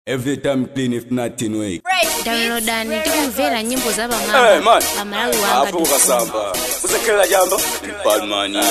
Every time clean if nothing wake. Downloadani tikumvera nyimbo za bamama Pamalawi wanga hapo kasamba usekela jambo Palmani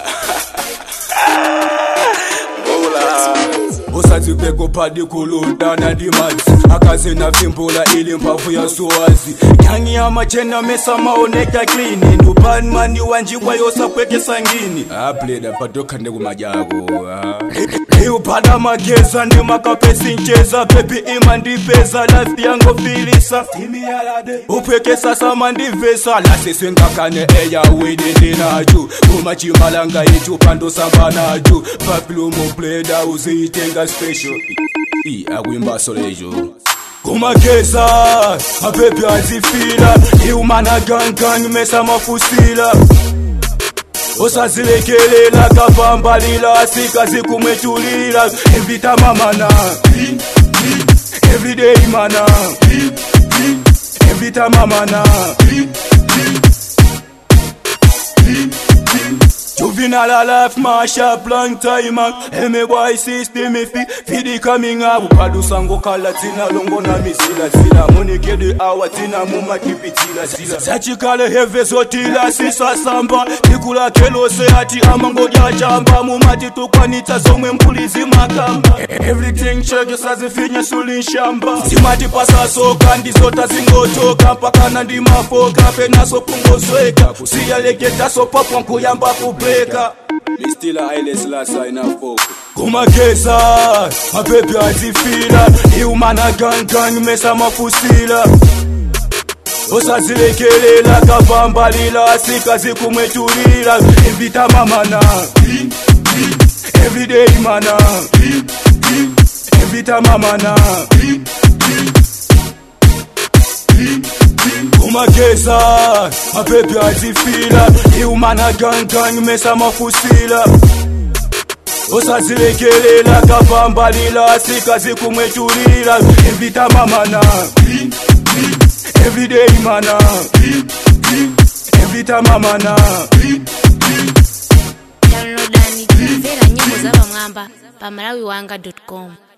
Bola Usati peko padi kuluta na dimazi Akaze na vimbula ili mpavu ya suwazi Nyangi ya machena mesa maoneka klini Ndupanmani wanjibwa yosa kweke sangini Pleda padoka ndegu majago Upada mageza ndi makapesi ncheza Pepi ima ndipeza life yango filisa Upeke sasa mandivesa Lase swenga kane eya wede ndinaju Kumachimalanga itu pando samba naju Paplumo pleda uzitenga special Agwimba solejo Kumakeza Apepe azifila Iumana gang mesa mafusila Osazilekelela kapambalila Sikazi kumwetulila Evita mamana Everyday mana Evita mamana Juvenile life mash up long time MBY system fidi coming up Padusango kala tina longo na misila Sila monike de awa tina muma kipitila Sila Sachikale heve zotila sisa samba Nikula kelo se ati amango ya chamba Mumati tukwanita zomwe mpulizi makamba Everything check sazi finya suli shamba Simati pasa soka ndizota zingotoka Mpaka nandi mafoka penaso pungo sweka Kusiya leketa so popo nkuyamba kubeka Mistila ailes lasa inafoko Kumakeza Mapepe azifila Iumana gang mesa mafusila Osazilekelela kapambalila Sikazi kumwetulila Evita mamana Everyday mana Evita mamana Kumakeza Mapepe azifila Iumana gang mesa mafusila Osazilekelela kapambalila Sikazi kumwetulila Evita mamana Everyday mana Evita mamana Downloadani tikumvera nyimbo za bamama Pamalawi wanga.com